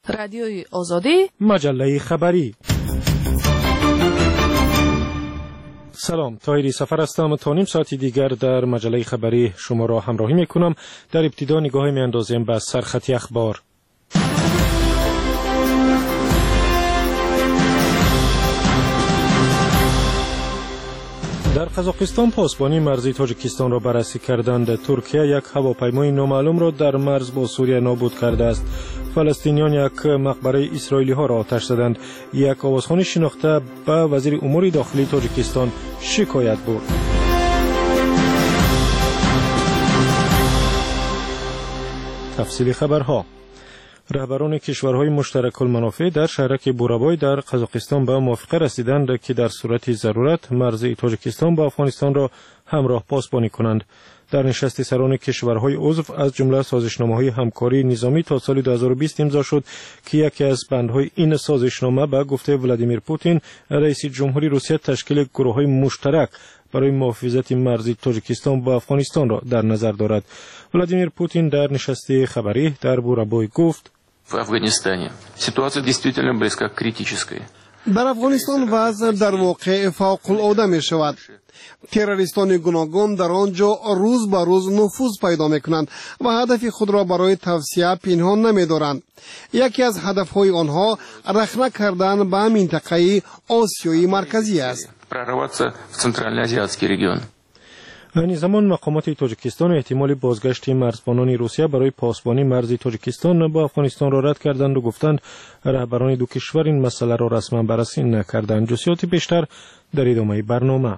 رادیوی آزادی، مجله خبری. سلام، طاهری سفر هستم. تا نیم ساعتی دیگر در مجله خبری شما را همراهی میکنم. در ابتدا نگاهی میاندازیم به سرخط اخبار. در قزاقستان پاسبانی مرزی تاجیکستان را بررسی کردند. ترکیه یک هواپیمای نامعلوم را در مرز با سوریه نابود کرده است. فلسطینیان یک مقبره اسرائیلی ها را آتش زدند. یک آوازخوان شناخته به وزیر امور داخلی تاجیکستان شکایت برد. تفصیل خبرها. رهبران کشورهای مشترک المنافع در شهرک بورابای در قزاقستان به موافقه رسیدند که در صورت ضرورت مرز تاجیکستان با افغانستان را همراه پاسبانی کنند. در نشست سران کشورهای عضو از جمله سازشنامه‌های همکاری نظامی تا سال 2020 امضا شد که یکی از بندهای این سازشنامه به گفته ولادیمیر پوتین رئیس جمهوری روسیه تشکیل گروه‌های مشترک برای محافظت مرز تاجیکستان با افغانستان را در نظر دارد. ولادیمیر پوتین در نشست خبری در بورابای گفت: в Афганистане ситуация действительно близка к критической. در افغانستان وضع در واقع فوق العاده می شود. تروریستان گوناگون در آنجا روز به روز نفوذ پیدا می کنند و هدف خود را برای توسعه پنهان نمی دارند. یکی از هدفهای آنها رخنه کردن به منطقه آسیای مرکزی است. прорваться в центральноазиатский регион. این زمان مقامات تاجیکستان احتمال بازگشت مرزبانان روسیه برای پاسبانی مرز تاجیکستان با افغانستان را رد کردند و گفتند رهبران دو کشور این مسئله را رسما بررسی نکردند. جزئیات بیشتر در ادامه برنامه.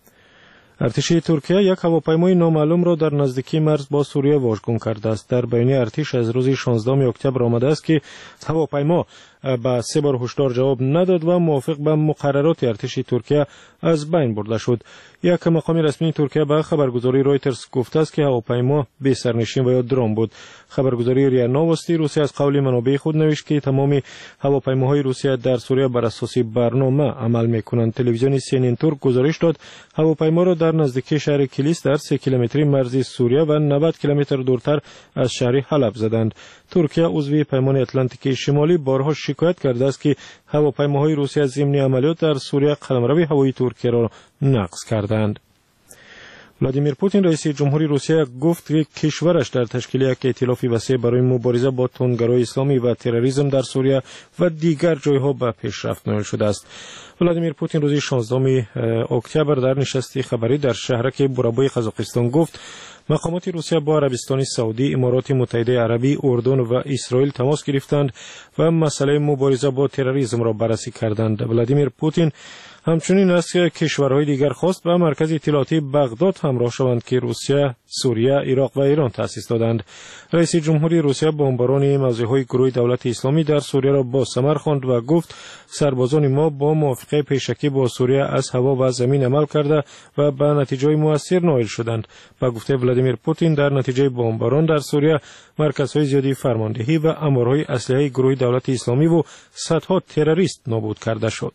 ارتش ترکیه یک هواپیمای نامعلوم را در نزدیکی مرز با سوریه واژگون کرده است. در بیانیه ارتش از روز 16 اکتبر آمده است که هواپیما به 3 بار هشدار جواب نداد و موافق به مقررات ارتش ترکیه از بین برده شد. یک مقام رسمی ترکیه به خبرگزاری رایترز گفته است که هواپیما بی سرنشین و یا درون بود. خبرگزاری ریا نوستی روسیه از قول منابع خود نوشت که تمام هواپیماهای روسیه در سوریه بر اساس برنامه عمل می‌کنند. تلویزیون CNN ترک گزارش داد هواپیما را در نزدیکی شهر کلیس در 3 کیلومتری مرزی سوریه و 90 کیلومتر دورتر از شهر حلب زدند. ترکیه عضو پیمان اتلانتیک شمالی بارها شکایت کرده است که هواپیماهای روسیه ضمن عملیات در سوریه قلمرو هوایی ترکیه را نقض کردند. ولادیمیر پوتین رئیس جمهوری روسیه گفت که کشورش در تشکیل یک ائتلاف وسیع برای مبارزه با تندگرای اسلامی و تروریسم در سوریه و دیگر جایها به پیشرفت نائل شده است. ولادیمیر پوتین روز 16 اکتبر در نشست خبری در شهرک بورابای قزاقستان گفت مقامات روسیه با عربستان سعودی، امارات متحده عربی، اردن و اسرائیل تماس گرفتند و مسئله مبارزه با تروریسم را بررسی کردند. ولادیمیر پوتین همچنین از کشورهای دیگر خواست به مرکز اطلاعاتی بغداد همراه شوند که روسیه، سوریه، عراق و ایران تأسیس دادند. رئیس جمهوری روسیه بمباران موضعهای گروه دولت اسلامی در سوریه را با ثمر خواند و گفت سربازان ما با موافقه پیشکی با سوریه از هوا و زمین عمل کرده و به نتیجه مؤثر نائل شدند. با گفته ولادیمیر پوتین در نتیجه بمباران در سوریه مرکزهای زیادی فرماندهی و امورهای اسلحه گروه دولت اسلامی و صدها تروریست نابود کرده شد.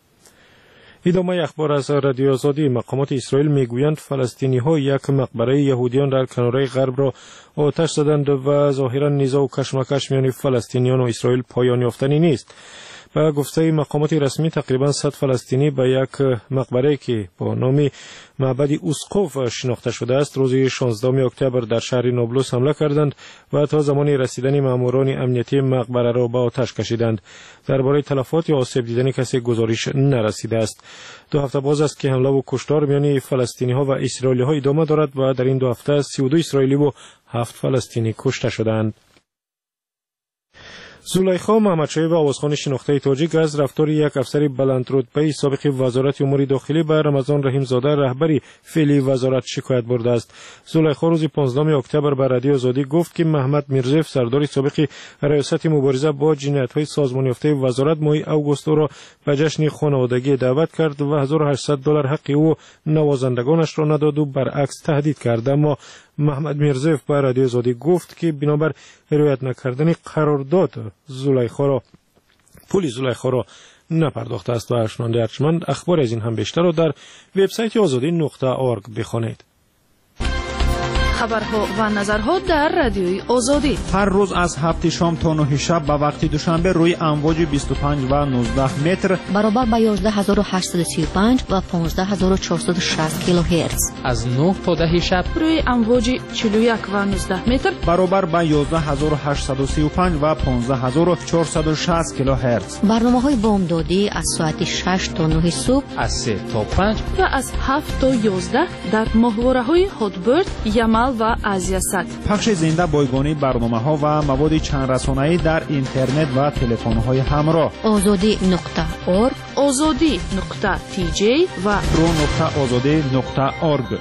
ادامه اخبار از رادیو آزادی. مقامات اسرائیل میگویند فلسطینی ها یک مقبره یهودیان در کناره غرب را آتش زدند و ظاهرا نزاع و کشمکش میان فلسطینیان و اسرائیل پایان یافتنی نیست. به گفته مقامات رسمی تقریبا 100 فلسطینی به یک مقبره که با نام معبد اسقف شناخته شده است روز 16 اکتبر در شهر نابلس حمله کردند و تا زمان رسیدن ماموران امنیتی مقبره را به آتش کشیدند. درباره تلفات یا آسیب دیدن کسی گزارش نرسیده است. 2 هفته باز است که حمله و کشتار میان فلسطینی ها و اسرائیلی ها ادامه دارد و در این 2 هفته 32 اسرائیلی و 7 فلسطینی کشته شدند. زلیخا محمدشاهی و آوازخوان شناخته تاجیک از رفتار یک افسر بلند رتبه سابق وزارت امور داخلی به رمضان رحیم زاده رهبری فعلی وزارت شکایت برده است. زلیخا روز 15 اکتبر به رادیو آزادی گفت که محمد میرزیف سردار سابق ریاست مبارزه با جنایت‌های سازمان یافته وزارت ماه اوگوست را به جشن خانوادگی دعوت کرد و $1800 حق او نوازندگانش را نداد و برعکس تهدید کرد. اما محمد میرزیف به رادیو آزادی گفت که بنابر رعایت نکردن قرارداد پول زلیخا را نپرداخته است و ارشنانده ارجمند اخبار از این هم بیشتر را در وبسایت azadi.org بخوانید. خبرها و نظرها در رادیوی آزادی. هر روز از 7 شام تا 9 شب به وقت دوشنبه روی امواج 25 و 19 متر برابر با 11835 و 15460 کیلوهرتز. از 9 تا 10 شب روی امواج 41 و 19 متر برابر با 11835 و 15460 کیلوهرتز. برنامه‌های بامدادی از ساعت 6 تا 9 صبح، از 3 تا 5 و از 7 تا 11 در ماهواره‌های هاتبرد، یمل و آزیاسات. پخش زنده بایگانی برنامه‌ها و مواد چند رسانه‌ای در اینترنت و تلفن‌های همراه. azadi.org، azadi.tj و pro.azadi.org.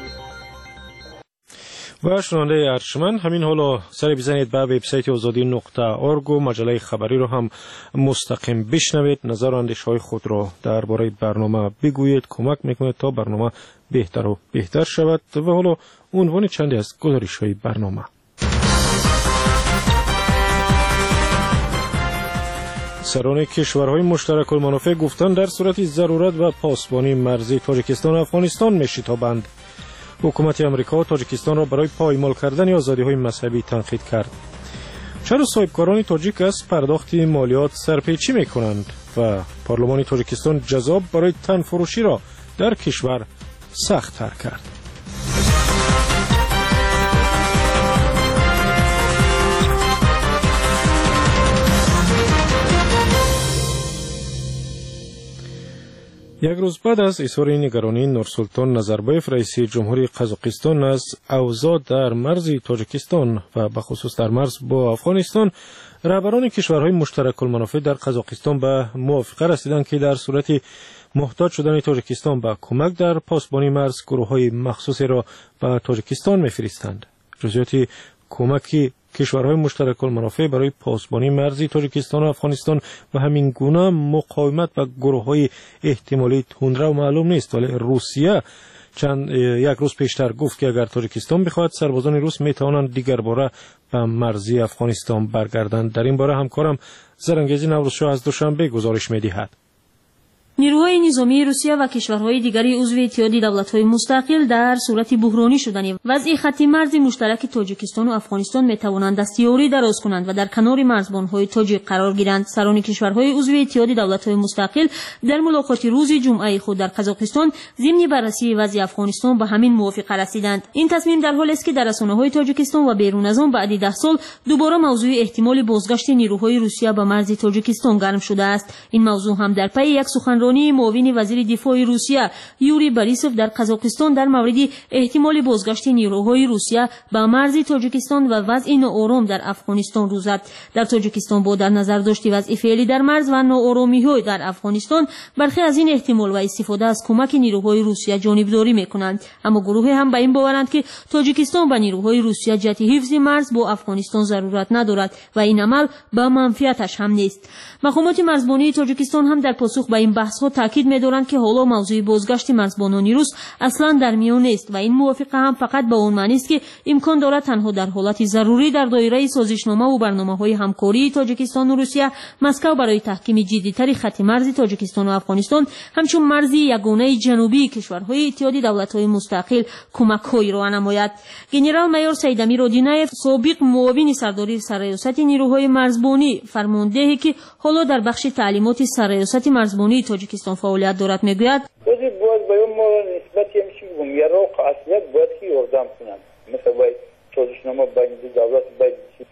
و شنونده ارجمند، همین حالا سر بزنید به وبسایت azadi.org و مجله خبری رو هم مستقیم بشنوید. نظر و اندیشه‌های خود را درباره برنامه بگویید، کمک میکنه تا برنامه بهتر و بهتر شود. و حالا عنوان چندی از گزارش‌های برنامه. سران کشورهای مشترک المنافع گفتند در صورت ضرورت و پاسبانی مرزی تاجیکستان و افغانستان می‌شتابند. حکومت امریکا تاجیکستان را برای پایمال کردن آزادی‌های مذهبی تنقید کرد. چرا صاحبکاران تاجیک از پرداخت مالیات سرپیچی می‌کنند و پارلمان تاجیکستان جذاب برای تنفروشی را در کشور سخت‌تر کرد. یک روز بعد از اظهار نگرانی نورسلطان نظربایف رئیس جمهوری قزاقستان از اوضاع در مرز تاجیکستان و به خصوص در مرز با افغانستان، رهبران کشورهای مشترک المنافع در قزاقستان به موافقه رسیدند که در صورت محتاج شدن تاجیکستان به کمک در پاسبانی مرز گروه‌های مخصوصی را به تاجیکستان می‌فرستند. جزئیات کمک کشورهای مشترک المنافع برای پاسبانی مرزی تاجیکستان و افغانستان و همین گونه مقاومت با گروه‌های احتمالی تندرو معلوم نیست، ولی روسیه یک روز پیشتر گفت که اگر تاجیکستان بخواهد سربازان روس میتوانند دیگر باره به مرزی افغانستان برگردند. در این باره همکارم زرنگیزی نوروزشاه از دوشنبه گزارش می‌دهد. نیروهای نظامی روسیه و کشورهای دیگری عضو اتحاد دولت‌های مستقل در صورت بحرانی شدن وضع خط مرز مشترک تاجیکستان و افغانستان می‌توانند دستیاری دراز کنند و در کنار مرزبان‌های تاجیک قرار گیرند. سران کشورهای عضو اتحاد دولت‌های مستقل در ملاقات روز جمعه خود در قزاقستان ضمن بررسی وضع افغانستان به همین موافقه رسیدند. این تصمیم در حالی است که در رسانه‌های تاجیکستان و بیرون از آن بعد 10 سال دوباره موضوع احتمال بازگشت نیروهای روسیه به مرز تاجیکستان گرم شده است. این موضوع هم در پی یک سخنرانی معاون وزیر دفاع روسیه یوری بوریسوف در قزاقستان در مورد احتمال بازگشت نیروهای روسیه به مرز تاجیکستان و وضع ناآرام در افغانستان روز زد. در تاجیکستان با در نظر داشت وضع فعلی در مرز و ناآرامی‌های در افغانستان، برخی از این احتمال و استفاده از کمک نیروهای روسیه جانبداری می‌کنند، اما گروهی هم به این باورند که تاجیکستان به نیروهای روسیه جهت حفظ مرز با افغانستان ضرورت ندارد و این عمل به منفعتش هم نیست. مقامات مرزبانی تاجیکستان هم در پاسخ به این بحث‌ها تاکید می‌دارند که حالا موضوع بازگشت مرزبانان روس اصلاً در میان نیست و این موافقه هم فقط به اون معنی است که امکان دارد تنها در حالت ضروری در دایره سازشنامه و برنامه‌های همکاری تاجیکستان و روسیه مسکو برای تحکیم جدی‌تر خط مرز تاجیکستان و افغانستان همچون مرزی یگانه جنوبی کشورهای اتحاد دولت‌های مستقل کمک‌هایی را نماید. گنرال مایور سیدامیر اودینایف، سابق معاون سرداری سرریاست نیروهای مرزبانی، فرمانده که حالا در بخش تعلیمات سرریاست مرزبانی تاجیکستان فعالیت دارد میگوید باید بیان ما نسبتی همیشه بگم یا روح اصلیت باید که یردم کنند، مثل باید سازشنامه بین دولت باید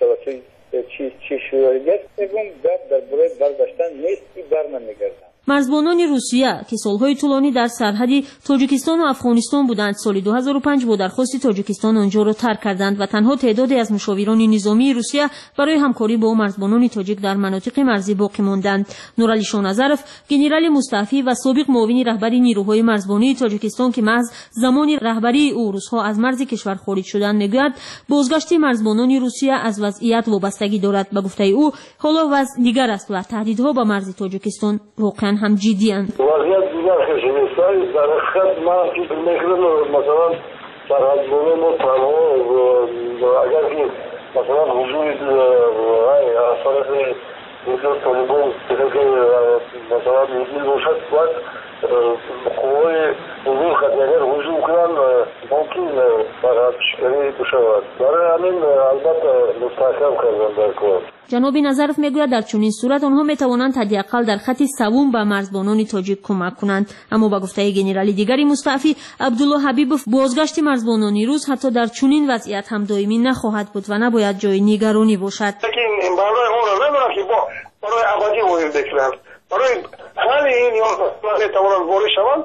چی شوراییت بگم در برای برگشتن نیست که برنمیگردن. مرزبانان روسیه که سالهای طولانی در سرحد تاجیکستان و افغانستان بودند، سال 2005 با درخواست تاجیکستان آنجا را ترک کردند و تنها تعدادی از مشاوران نظامی روسیه برای همکاری با مرزبانان تاجیک در مناطق مرزی باقی ماندند. نورعلی شاهنظرف، گنرال مستعفی و سابق معاون رهبری نیروهای مرزبانی تاجیکستان که محض زمان رهبری او روزها از مرز کشور خارج شدند، میگوید بازگشت مرزبانان روسیه از وضعیت وابستگی دارد. به گفته او حالا وضع دیگر است و تهدیدها به مرز تاجیکستان واقعا هم جدی اند. وضعیت دیگر خشنستایی در حقیقت من که میکنم مثلا سرحدبانی ما تنها اگر که مثلا حضور اصالت وجود طالبان مثلا میگی باشد باید قوای حضور خدمگر حضور کنن ممکن فقط شکری بشود برای همین البته مستحکم کردن در کار. جناب نظرف میگوید در چنین صورت آنها میتوانند حداقل در خط سوم به مرزبانان تاجیک کمک کنند. اما با گفته گنرال دیگری مستعفی عبدالله حبیبوف بازگشت مرزبانان روس حتی در چنین وضعیت هم دائمی نخواهد بود و نباید جای نگرانی باشد. لیکن برای اون نمیدونم که برای ابدی وجود بکنند برای همین این میتوانند وارد شوند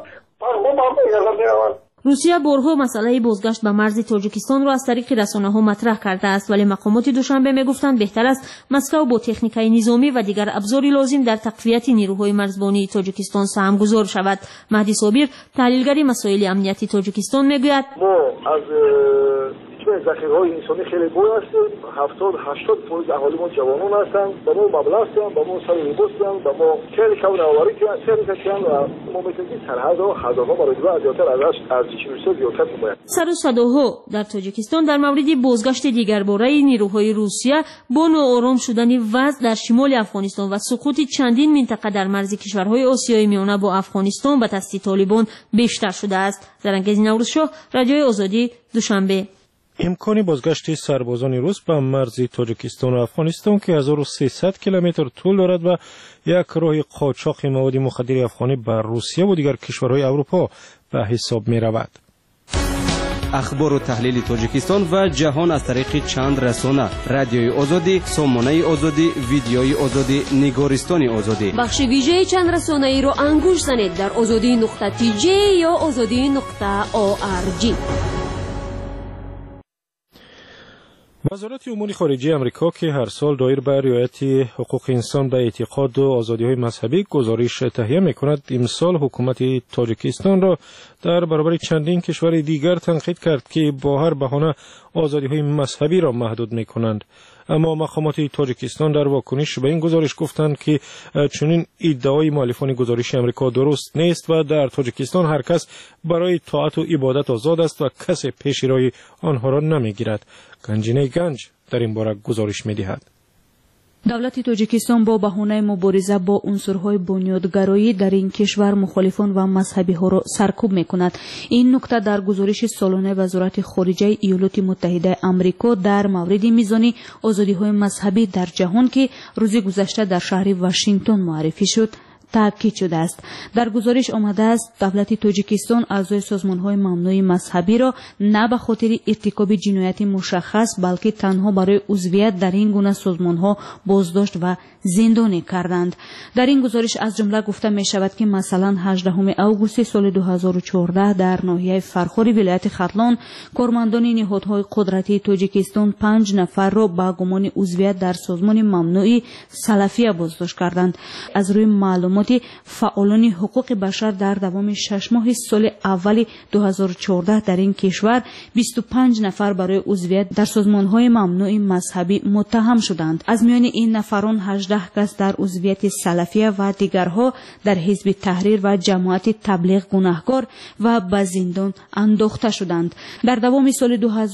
روسیه بارها مسئله بازگشت به مرز تاجیکستان را از طریق رسانه‌ها مطرح کرده است، ولی مقامات دوشنبه میگفتند بهتر است مسکو با تکنیک‌های نظامی و دیگر ابزاری لازم در تقویت نیروهای مرزبانی تاجیکستان سهمگذار شود. مهدی صابر تحلیلگر مسائل امنیتی تاجیکستان میگوید ما از ذخیره‌های انسانی خیلی بوی هستیم 70-80% اهالی ما جوانان هستند با ما مبلغ هستند با ما سر لباس هستند با ما خیلی کون آوری کردن و ما میتونیم سرحدها هزارها مرتبه زیادتر از روسیه زیادتر نماید. سر و صداها در تاجیکستان در مورد بازگشت دیگرباره نیروهای روسیه با ناآرام شدن وضع در شمال افغانستان و سقوط چندین منطقه در مرز کشورهای آسیای میانه با افغانستان به دست طالبان بیشتر شده است. زرنگیز نوروزشاه، رادیوی آزادی، دوشنبه. امکان بازگشت سربازان روس به مرز تاجیکستان و افغانستان که 1300 کیلومتر طول دارد و یک راه قاچاق مواد مخدر افغانی به روسیه و دیگر کشورهای اروپا به حساب می رود. اخبار و تحلیل تاجیکستان و جهان از طریق چند رسانه: رادیوی آزادی، سامانه آزادی، ویدیوی آزادی، نگارستان آزادی. بخش ویژه چند رسانه ای را انگوش زنید در azadi.tj یا azadi.org. وزارت امور خارجه آمریکا که هر سال دایر بر رعایت حقوق انسان به اعتقاد و آزادی‌های مذهبی گزارش تهیه می‌کند، امسال حکومت تاجیکستان را در برابر چندین کشور دیگر تنقید کرد که با هر بهانه آزادی‌های مذهبی را محدود می‌کنند. اما مقامات تاجیکستان در واکنش به این گزارش گفتند که چنین ادعای مؤلفان گزارش آمریکا درست نیست و در تاجیکستان هر کس برای طاعت و عبادت آزاد است و کسی پیش روی آنها را نمیگیرد. گنجینه گنج در این باره گزارش می‌دهد. دولت تاجیکستان با بهانه مبارزه با عنصرهای بنیادگرایی در این کشور مخالفان و مذهبی ها را سرکوب می‌کند. این نکته در گزارش سالانه وزارت خارجه ایالات متحده آمریکا در مورد میزان آزادی‌های مذهبی در جهان که روز گذشته در شهر واشنگتن معرفی شد تاکید شده است. در گزارش آمده است دولت تاجیکستان اعضای سازمان‌های ممنوع مذهبی را نه به خاطر ارتکاب جنایت مشخص بلکه تنها برای عضویت در این گونه سازمان‌ها بازداشت و زندانی کردند. در این گزارش از جمله گفته می شود که مثلا 18 اوگوست سال 2014 در ناحیه فرخار ولایت ختلان کارمندان نهادهای قدرتی تاجیکستان 5 نفر را با گمان عضویت در سازمان ممنوع سلفیه بازداشت کردند. از روی معلومات فعالان حقوق بشر در دوام 6 ماه سال اول 2014 در این کشور 25 نفر برای عضویت در سازمان‌های ممنوع مذهبی متهم شدند. از میان این نفران 18 کس در عضویت سلفیه و دیگرها در حزب تحریر و جماعت تبلیغ گناهکار و به زندان انداخته شدند. در دوام سال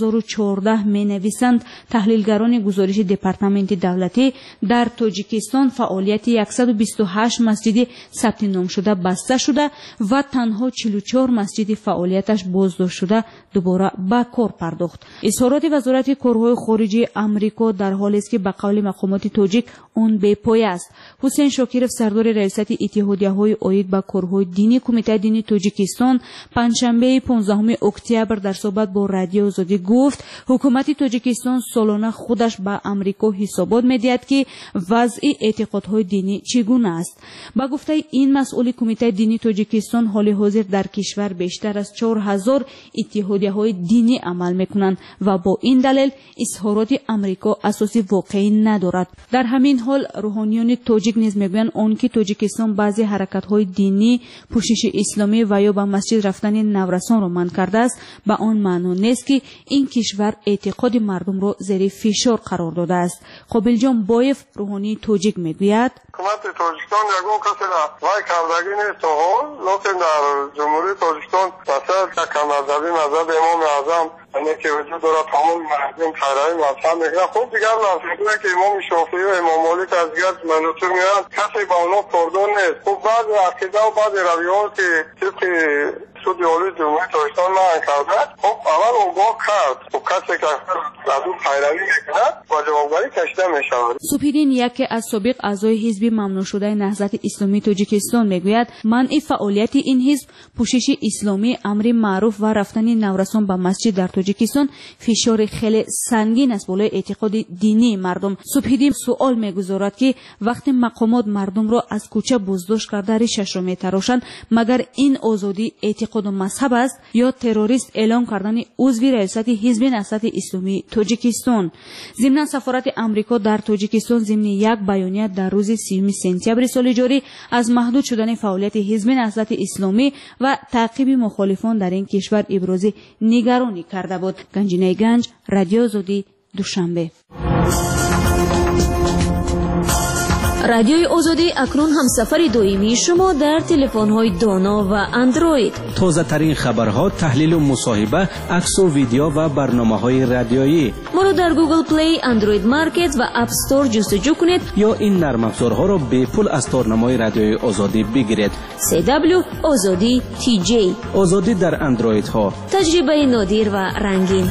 2014 می‌نویسند تحلیلگران گزارش دپارتمنت دولتی در تاجیکستان فعالیت 128 مسجد ثبت نام شده بسته شده و تنها 44 مسجد فعالیتش بازداشت شده دوباره به کار پرداخت. اظهارات وزارت کارهای خارجه آمریکا در حالی است که به قول مقامات تاجیک اون بے پایه است. حسین شاکرف سردار ریاست اتحادیه‌های عاید به کارهای دینی کمیته دینی تاجیکستان پنجشنبه 15 اکتبر در صحبت با رادیو آزادی گفت حکومت تاجیکستان سالانه خودش به آمریکا حسابات می‌دهد که وضع اعتقادهای دینی چگونه است. با گفته این مسئول کمیته دینی تاجیکستان حال حاضر در کشور بیشتر از 4000 اتحادیه‌های دینی عمل می‌کنند و با این دلیل اظهارات آمریکا اساس واقعی ندارد. در همین حال روحانیان تاجیک نیز میگویند آنکه تاجیکستان بعضی حرکت‌های دینی پوشش اسلامی و یا به مسجد رفتن نورسان را منع کرده است به آن معنی نیست که این کشور اعتقاد مردم را زیر فشار قرار داده است. قابل جان بایف روحانی تاجیک میگوید حکومت تاجیکستان یگان کسی را وای کردگی نیست لیکن در جمهوری تاجیکستان مثلا که کم مذهبی مذهب امام اعظم یعنی که وجود داره تمام مردم پیروی مذهب میکنن. خب دیگر لازمه که امام شافعی و امام مالک از دیگر مناطق میرن کسی با اونا پردون نیست. خب بعض عقیده و بعض رویات که طبق سود اولی جمهوری تاجیکستان معین کرده، خب اول اون با کرد و کسی که از اون پیروی میکنه و جوابگاری کشیده میشود. سپیدین یکی از سابق اعضای حزب ممنوع شده نهضت اسلامی تاجیکستان میگوید منع فعالیت این حزب، پوشش اسلامی، امر معروف و رفتن نورسان به مسجد در تاجیکستان فشار خیلی سنگین است بالای اعتقاد دینی مردم. سپیدین سوال میگذارد که وقتی مقامات مردم را از کوچه بازداشت کرده ریشش را میتراشند، مگر این آزادی اعتقاد و مذهب است یا تروریست اعلام کردن عضو ریاست حزب نهضت اسلامی تاجیکستان؟ ضمن سفارت امریکا در تاجیکستان ضمن یک بیانیه در روز 30 سپتامبر سال جاری از محدود شدن فعالیت حزب نهضت اسلامی و تعقیب مخالفان در این کشور ابراز نگرانی کرده بود. گنجینه گنج، رادیو آزادی، دوشنبه. رادیوی آزادی اکنون همسفر دائمی شما در تلفن‌های دانا و اندروید. تازه ترین خبرها، تحلیل و مصاحبه، عکس و ویدیو و برنامه‌های رادیویی. ما را در گوگل پلی، اندروید مارکت و اپ استور جستجو کنید یا این نرم افزارها را به پول از تارنمای رادیوی آزادی بگیرید. CW آزادی TJ. آزادی در اندروید ها. تجربه نادر و رنگین.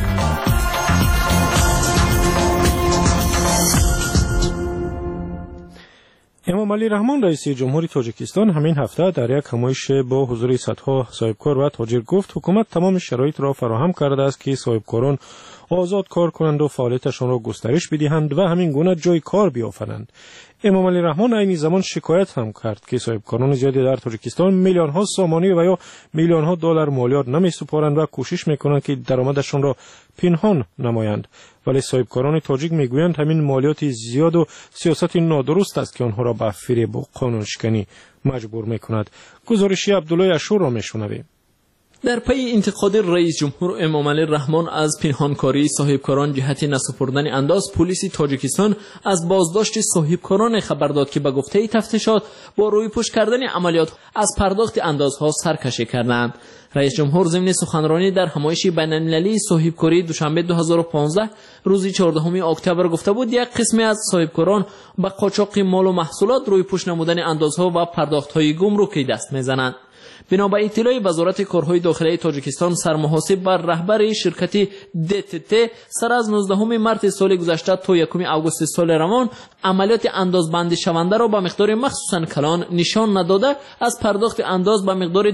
امام علی رحمان رئیس جمهوری تاجیکستان همین هفته در یک همایش با حضور صدها صاحبکار و تاجر گفت حکومت تمام شرایط را فراهم کرده است که صاحبکاران آزاد کار کنند و فعالیتشان را گسترش بدهند و همین گونه جای کار بیافرند. امام علی رحمان عین زمان شکایت هم کرد که صاحبکاران زیادی در تاجیکستان میلیون ها سامانی و یا میلیون ها دلار مالیات نمی‌سپارند و کوشش میکنند که درآمدشان را پنهان نمایند، ولی صاحبکاران تاجیک میگویند همین مالیات زیاد و سیاست نادرست است که آنها را به فریب و قانونشکنی مجبور میکند. گزارشی عبدالله اشور را میشنویم. در پی انتقاد رئیس جمهور امام علی رحمان از پنهانکاری صاحبکاران جهت نسپردن انداز، پلیس تاجیکستان از بازداشت صاحبکاران خبر داد که به گفته تفتیشات با روی پوش کردن عملیات از پرداخت اندازها سرکشی کردند. رئیس جمهور ضمن سخنرانی در همایش بین‌المللی صاحبکاری دوشنبه 2015 روز 14 اکتبر گفته بود یک قسمی از صاحبکاران به قاچاق مال و محصولات روی پوش نمودن اندازها و پرداخت‌های گمرکی دست می‌زنند. بنا به اطلاع وزارت کارهای داخلی تاجیکستان، سرمحاسب و رهبر شرکت DTT سر از 19 مارس سال گذشته تا 1 آگوست سال روان عملیات اندازبندی شونده را به مقدار مخصوصاً کلان نشان نداده از پرداخت انداز به مقدار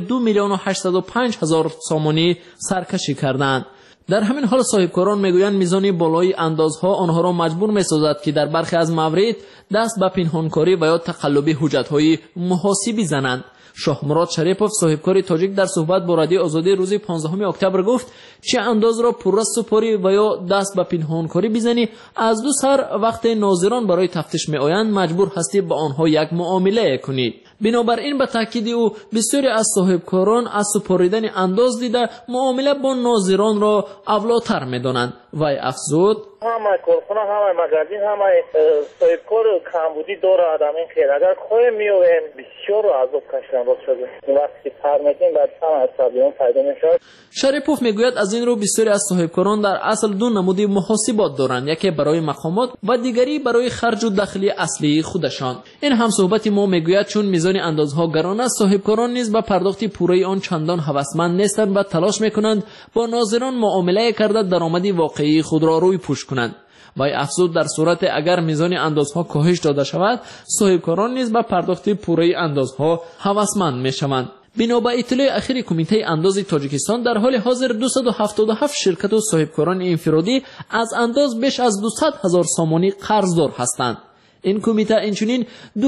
2,805,000 سامانی سرکشی کردند. در همین حال صاحبکاران میگویند میزان بالای اندازها آنها را مجبور می‌سازد که در برخی از موارد دست به پنهانکاری و یا تقلب حجت‌های محاسبی زنند. شاه مراد شریپوف صاحبکار تاجیک در صحبت با رادیو آزادی روز 15 اکتبر گفت چه انداز را پررس سپاری و یا دست به پنهانکاری بزنی، از دو سر وقت ناظران برای تفتیش می آیند مجبور هستی با آنها یک معامله کنید. بنابراین به تاکید او بسیاری از صاحبکاران از سپاریدن انداز دیده معامله با ناظران را اولاتر می دانند. وی افزود همه کارخونه، همه مغازین، همه صاحبکار کمبودی داره آدم این خیر. اگر خواه میویم بسیار عذاب کشیدن باز شده. این وقتی که پر میکنیم بعد هم عصبیون پیدا میشد. شریپوف میگوید از این رو بسیاری از صاحبکاران در اصل دو نمود محاسبات دارند، یکی برای مقامات و دیگری برای خرج و دخل اصلی خودشان. این هم صحبت ما میگوید چون میزان اندازها گران است، صاحبکاران نیز به پرداخت پوره آن چندان هوسمند نیستند و تلاش میکنند با ناظران معامله کرده درآمد واقعی خود را روی پوش کنند. وی افزود در صورت اگر میزان اندازها کاهش داده شود، صاحبکاران نیز به پرداخت پوره اندازها هوسمند میشوند. بنا به اطلاع اخیر کمیته انداز تاجیکستان در حال حاضر 277 شرکت و صاحبکاران انفرادی از انداز بیش از 200,000 سامانی قرضدار هستند. این کمیته اینچنین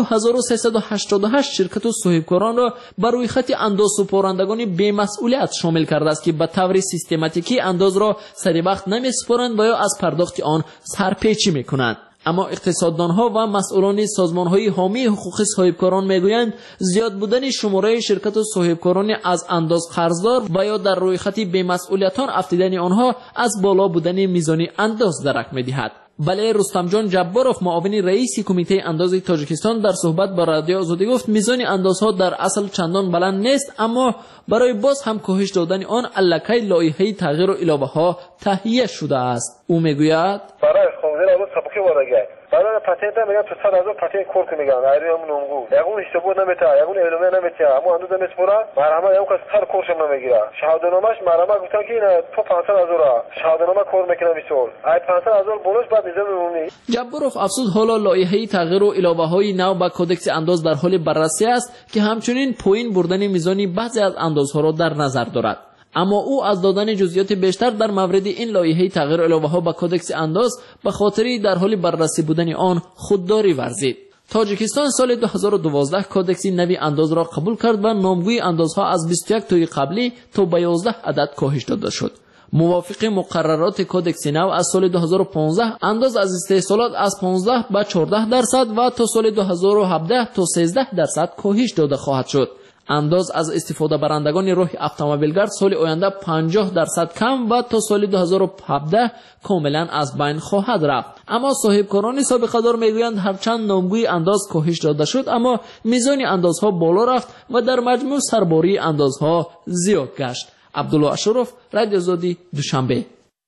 2388 شرکت و صاحبکاران را بر روی خط انداز سپارندگان بی‌مسئولیت شامل کرده است که به طور سیستماتیکی انداز را سر وقت نمی‌سپارند و یا از پرداخت آن سرپیچی می‌کنند. اما اقتصاددانها و مسئولان سازمان‌های حامی حقوق صاحبکاران میگویند زیاد بودن شماره شرکت و صاحبکاران از انداز قرضدار و یا در روی خط بی‌مسئولیتان افتیدن آنها از بالا بودن میزان انداز درک می‌دهد. بله، رستم جان جباروف، معاون رئیس کمیته انداز تاجیکستان، در صحبت با رادیو آزادی گفت میزان اندازها در اصل چندان بلند نیست، اما برای باز هم کاهش دادن آن الکی لایحه تغییر و علاوه‌ها تهیه شده است. او میگوید برای خوندن اون سبکی وارگه برای پتنت میگن تو 100,000 پتنت کورت میگن ایران نمگو یگون اشتباه نمیته یگون علمه نمیته اما اندوز نمیسپره مرحمه یگون کس سر کورش نمیگیره شهادتنامه‌اش مرحمه گفتن که این تو 500,000 شهادتنامه کور میکنه میسول ای 500,000 بونوس بعد نظام عمومی. جباروف افزود حالا لایحه تغییر و علاوه‌های نو به کدکس انداز در حال بررسی است که همچنین پایین بردن میزانی بعضی از اندازها را در نظر دارد. اما او از دادن جزئیات بیشتر در مورد این لایحه تغییر علاوه‌ها به کدکس انداز به خاطر در حال بررسی بودن آن خودداری ورزید. تاجیکستان سال 2012 کدکس نوی انداز را قبول کرد و نامگوی اندازها از 21 تای قبلی تا به 11 عدد کاهش داده شد. موافق مقررات کدکس نو از سال 2015 انداز از استحصالات از 15 به 14% و تا سال 2017 تا 13% کاهش داده خواهد شد. انداز از استفاده برندگان راه اتومبیلگرد سال آینده 50% کم و تا سال 2017 کاملا از بین خواهد رفت. اما صاحبکاران سابقه دار میگویند هرچند نامگوی انداز کاهش داده شد اما میزان اندازها بالا رفت و در مجموع سرباری اندازها زیاد گشت. عبدالله اشرف، رادیو آزادی، دوشنبه.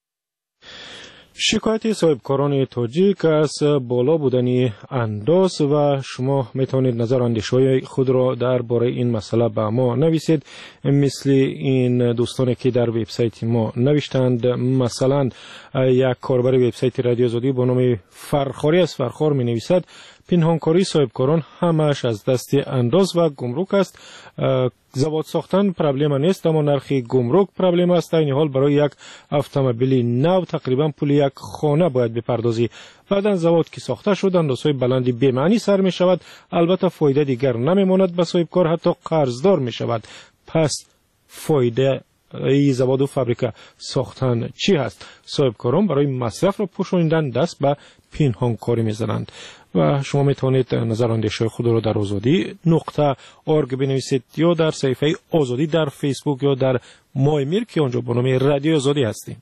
شکایت صاحبکاران تاجیک از بالا بودن انداز و شما میتونید نظر اندیشه‌های خود را درباره این مسئله به ما نویسید، مثل این دوستانی که در وبسایت ما نوشتند. مثلا یک کاربر وبسایت رادیو آزادی با نام فرخاری از فرخار می نویسد پنهانکاری صاحبکاران همش از دست انداز و گمرک است. زواد ساختن پرابلم نیست اما نرخ گمرک پرابلم است. در این حال برای یک اتومبیل نو تقریبا پول یک خانه باید بپردازی. بعدن زواد که ساخته شد اندازهای بلندی به معنی سر می شود. البته فایده دیگر نمی ماند به صاحبکار، حتی قرضدار می شود. پس فایده ای زواد و فابریکه ساختن چی هست؟ صاحبکاران برای مصرف را پوشاندن دست به پنهانکاری میزنند. و شما میتونید نظر اندیشه خود را در azadi.org بنویسید یا در صفحه آزادی در فیسبوک یا در مایمیر که آنجا با نام رادیو آزادی هستیم.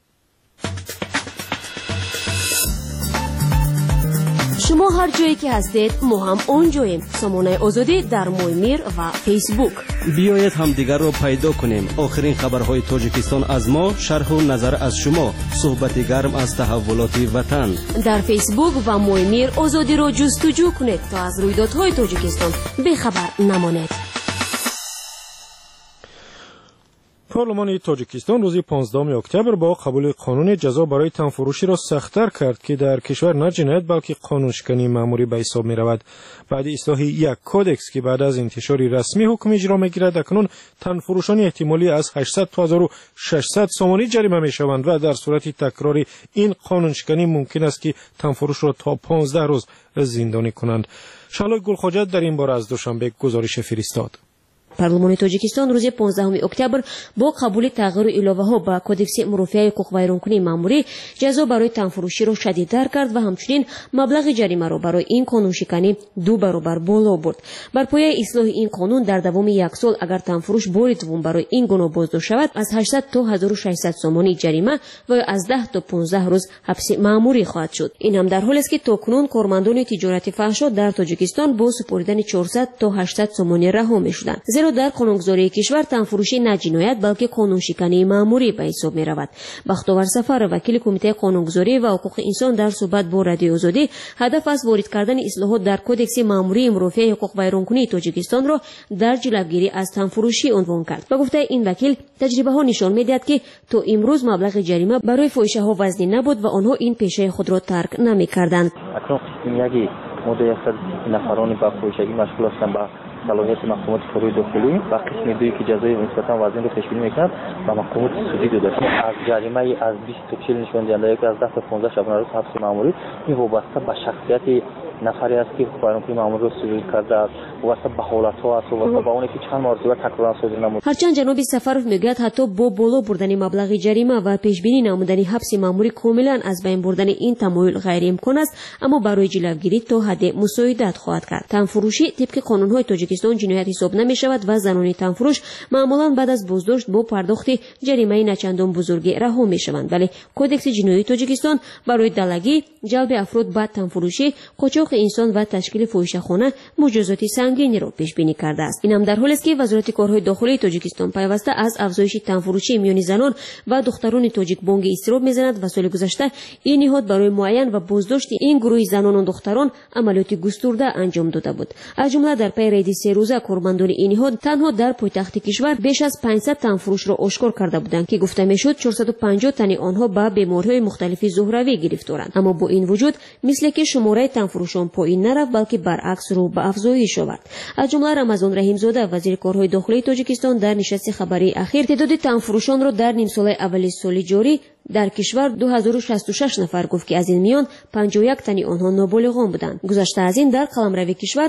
شما هر جایی که هستید ما هم اونجاییم. سامانه آزادی در مایمیر و فیسبوک. بیایید هم دیگر را پیدا کنیم. آخرین خبرهای تاجیکستان از ما، شرح و نظر از شما، صحبت گرم از تحولات وطن. در فیسبوک و مایمیر آزادی را جستجو کنید تا از رویدادهای تاجیکستان بخبر نمانید. پارلمان تاجیکستان روز 15 اکتبر با قبول قانون جزا برای تنفروشی را سخت‌تر کرد که در کشور نه جنایت بلکه قانونشکنی مأموری به حساب می‌رود. بعد اصلاح یک کدکس که بعد از انتشار رسمی حکم اجرا می‌گیرد، اکنون تنفروشان احتمالی از 800 تا 1600 سومانی جریمه می‌شوند و در صورت تکرار این قانونشکنی ممکن است که تنفروش را تا 15 روز زندانی کنند. شالای گلخواجه در این باره از دوشنبه گزارش فرستاد. پارلمان تاجیکستان روز 15 اکتبر با قبول تغییر علاوه‌ها به کدکس مرافعه حقوق ویرانکنی مأموری جزا برای تنفروشی را شدیدتر کرد و همچنین مبلغ جریمه را برای این قانونشکنی 2 برابر بالا برد. بر پایه اصلاح این قانون در دوام یک سال اگر تنفروش بار دوم برای این گناه بازداشت شود از 800 تا 1600 سومانی جریمه و از 10 تا 15 روز حبس مأموری خواهد شد. این هم در حالی است که تاکنون کارمندان تجارت فحشا در تاجیکستان با سپردن 400 تا 800 سومانی رها می‌شدند. در قانونگذاری کشور تنفروشی نه جنایت بلکه قانونشکنی مأموری به حساب می رود. بختیار سفر وکیل کمیته قانونگذاری و حقوق انسان در صحبت با رادیو آزادی هدف از وارد کردن اصلاحات در کدکس مأموری مرافعه حقوق ویرانکنی تاجیکستان را در جلوگیری از تنفروشی عنوان کرد. به گفته این وکیل تجربه ها نشان می‌دهد که تا امروز مبلغ جریمه برای فاحشه ها وزنی نبود و آنها این پیشه خود را ترک نمی‌کردند. اکنون یکی مدت 100 نفرانی با فاحشگی مشغول هستند با صلاحیت محکومات فوری داخلی و قسم دوی که جزای نسبتا وزن رو پیش بینی می‌کند و محکومات سودی داده از جریمه از 20 تا 40 نشان دهنده که از 10 تا 15 شبانه روز حبس مأموری این وابسته به شخصیت نفری است که ویرانکنی مأموری را صدور کرده است واسه به حالت‌ها است و واسه با اونی که چند مرتبه تکرار صادر نمود. هرچند جناب سفرов میگوید حتی با بالا بردن مبلغ جریمه و پیشبینی نمودن حبس ماموری کاملا از بین بردن این تمایل غیر امکان است، اما برای جلوگیری تا حد مساعدت خواهد کرد. تنفروشی طبق قانون‌های تاجیکستان جنایت حساب نمی‌شود و زنان تنفروش معمولاً بعد از بازداشت با پرداخت جریمه نچندان بزرگی رها می‌شوند، ولی کدکس جنایی تاجیکستان برای دلگی، جلب افراد به تنفروشی، قاچاق انسان و تشکیل فاحشه‌خانه مجازات سنگینی را پیش بینی کرده است. این هم در حالی است که وزارت کارهای داخلی تاجیکستان پیوسته از افزایش تنفروشی میان زنان و دختران تاجیک بانگ اضطراب می‌زند و سال گذشته این نهاد برای معین و بازداشت این گروه زنان و دختران عملیات گسترده انجام داده بود. از جمله در پی ریدی 3 روزه قرباندان این نهاد تنها در پایتخت کشور بیش از 500 تنفروش را آشکار کرده بودند که گفته میشد 450 تن آنها به بیماری‌های مختلف زهروی گرفتارند. اما با این وجود مثل که شماره تنفروشان پایین نرفت بلکه برعکس رو به افزایش آورد. از جمله رمضان رحیمزاده وزیر کارهای داخلی تاجیکستان در نشست خبری اخیر تعداد تنفروشان را در نیم سال اول سال جاری در کشور 2066 نفر گفت که از این میان 51 تن آنها نابالغان بودند. گذشته از این در قلمرو کشور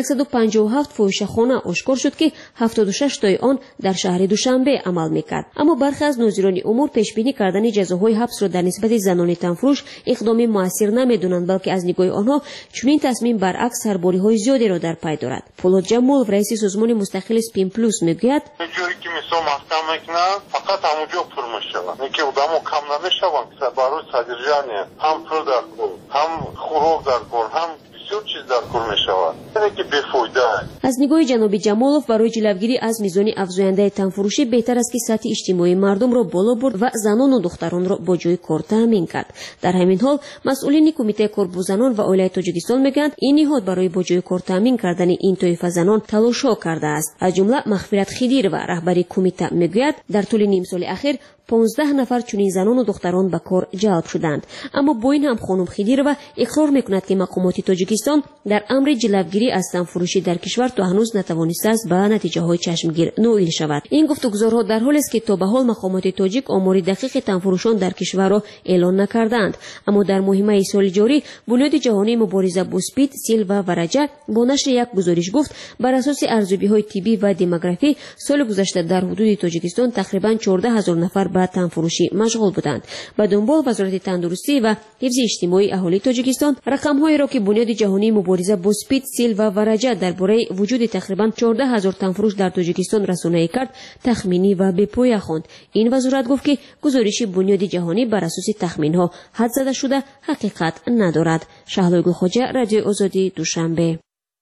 157 فاحشه‌خانه آشکار شد که 76 تای آن در شهر دوشنبه عمل میکرد. اما برخی از ناظران امور پیش بینی کردن جزاهای حبس را در نسبت زنان تنفروش اقدام موثر نمیدونند، بلکه از نگاه آنها چنین تصمیم برعکس سرباری‌های زیادی را در پی دارد. پولاد جمال رئیس سازمان مستقل سپین پلوس میگوید جوری که مثلا محکمه میکنن فقط همونجا پر میشوند که آدمو کم نمیشوند برای صدرجانی هم پول در کن هم خوراک در کن هم بسیار چیز در کن میشوند اینه که بیفایده. از نگاه جناب جمالوف برای جلوگیری از میزان افزاینده تنفروشی بهتر است که سطح اجتماعی مردم را بالا برد و زنان و دختران را با جای کار تامین کرد. در همین حال مسئولین کمیته کار با زنان و عائله تاجیکستان میگویند این نهاد برای با جای کار تامین کردن این طایفه زنان تلاش‌ها کرده است. از جمله مغفرت خدیر و رهبری کمیته میگوید در طول نیم سال اخیر 15 نفر چنین زنان و دختران به کار جلب شدند. اما با این هم خانم خدیرova اقرار میکند که مقامات تاجیکستان در امر جلوگیری از تنفروشی در کشور تا هنوز نتوانسته است به نتیجه های چشمگیر نائل شود. این گفتگوزارها در حالی است که تا به حال مقامات تاجیک آمار دقیق تنفروشان در کشور را اعلان نکردند، اما در مهمه سال جاری بنیاد جهانی مبارزه با اسپید، سیل و ورجه با نشر یک گزارش گفت بر اساس ارزیابی های طبی و دموگرافی سال گذشته در حدود تاجیکستان تقریبا 14000 نفر به تنفروشی مشغول بودند. به دنبال وزارت تندرستی و حفظ اجتماعی اهالی تاجیکستان رقم‌هایی را که بنیاد جهانی مبارزه با اسپید، سیل و ورجه درباره وجود تقریبا 14000 تنفروش در تاجیکستان رسانه‌ای کرد تخمینی و بی‌پایه خواند. این وزارت گفت که گزارش بنیاد جهانی بر اساس تخمین‌ها حد زده شده حقیقت ندارد. شهلا گلخواجه، رادیو آزادی، دوشنبه.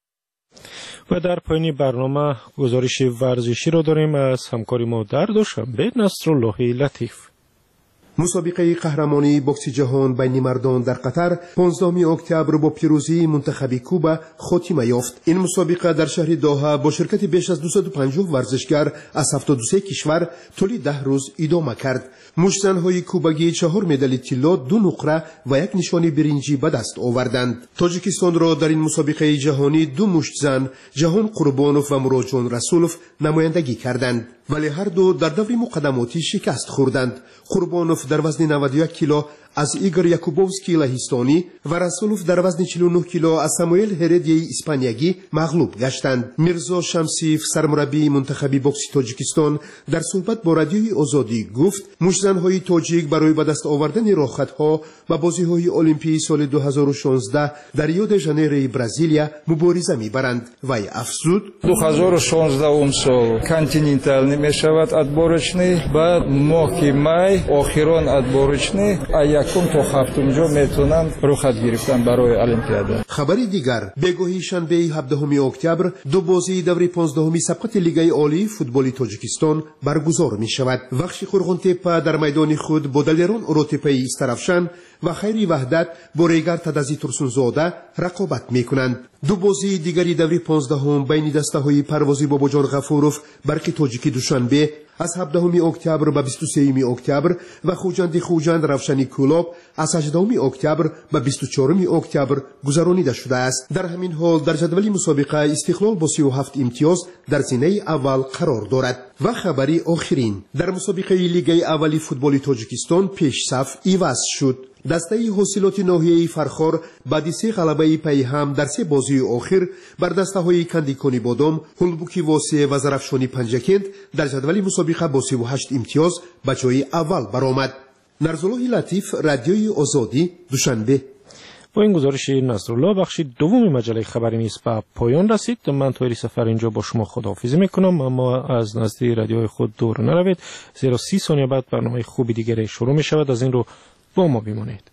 و در پایان برنامه گزارش ورزشی را داریم از همکاری ما در دوشنبه نصرالله لطیف. مسابقه قهرمانی بوکس جهان بین مردان در قطر 15 اکتبر با پیروزی منتخب کوبا خاتمه یافت. این مسابقه در شهر دوحه با شرکت بیش از 250 ورزشگر از 73 کشور طول 10 روز ادامه کرد. مشت‌زن‌های کوباگی 4 مدال طلا، 2 نقره و 1 نشان برنجی به دست آوردند. تاجیکستان را در این مسابقه جهانی 2 مشت‌زن، جهان قربانوف و مراجان رسولوف نمایندگی کردند، ولی هر دو در دور مقدماتی شکست خوردند. قربانوف در وزن 91 کیلو از ایگور یاکوبوفسکی لهستانی و رسولوف در وزن 49 کیلو از ساموئل هردی اسپانیایی مغلوب گشتند. میرزا شمسیف سرمربی منتخب بوکس تاجیکستان در صحبت با رادیوی آزادی گفت مشت‌زن‌های تاجیک برای به دست آوردن راحت‌ها و بازی‌های المپیک سال 2016 در ریو د ژانیرو برزیلیا مبارزه می‌برند. وی افزود 2016 اون سال کانتینентал می‌شود ادبارچنی بعد ماه مای آخران ادبارچنی یکم تا هفتم جا میتونن رخصت گرفتن برای المپیادا. خبری دیگر بگویی شنبه 17 اکتبر دو بازی دوره 15 سبقت لیگ عالی فوتبال تاجیکستان برگزار می شود. وخش قرغنتپه در میدان خود با دلیران اوروتپی استرافشان و خیری وحدت با ریگر تدازی ترسونزاده رقابت می کنند. دو بازی دیگری دوره 15 بین دسته های پروازی باباجان غفوروف برق تاجیکی دوشنبه از 17 اکتبر به 23 اکتبر و خوجند روشنی کلوب از 18 اکتبر به 24 اکتبر گذرانیده شده است. در همین حال در جدول مسابقه استقلال با 37 امتیاز در زینه اول قرار دارد. و خبری آخرین در مسابقه لیگ اولی فوتبال تاجیکستان پیش صف عوض شد. دسته حاصلات ناحیه فرخار بعد از 3 غلبه پی هم در 3 بازی آخر بر دسته های کندیکانی بادام، هلبوکی واسه و زرفشانی پنجکند در جدول مسابقه با 38 امتیاز به جای اول برآمد. نرزالله لطیف، رادیوی آزادی، دوشنبه. با این گزارش نصرالله بخش دوم مجله خبری نیز به پایان رسید. من طاهری سفر اینجا با شما خداحافظی میکنم، اما از نزد رادیوی خود دور نروید، زیرا 30 ثانیه بعد برنامه خوبی دیگری شروع می شود. از این رو با ما بمانید.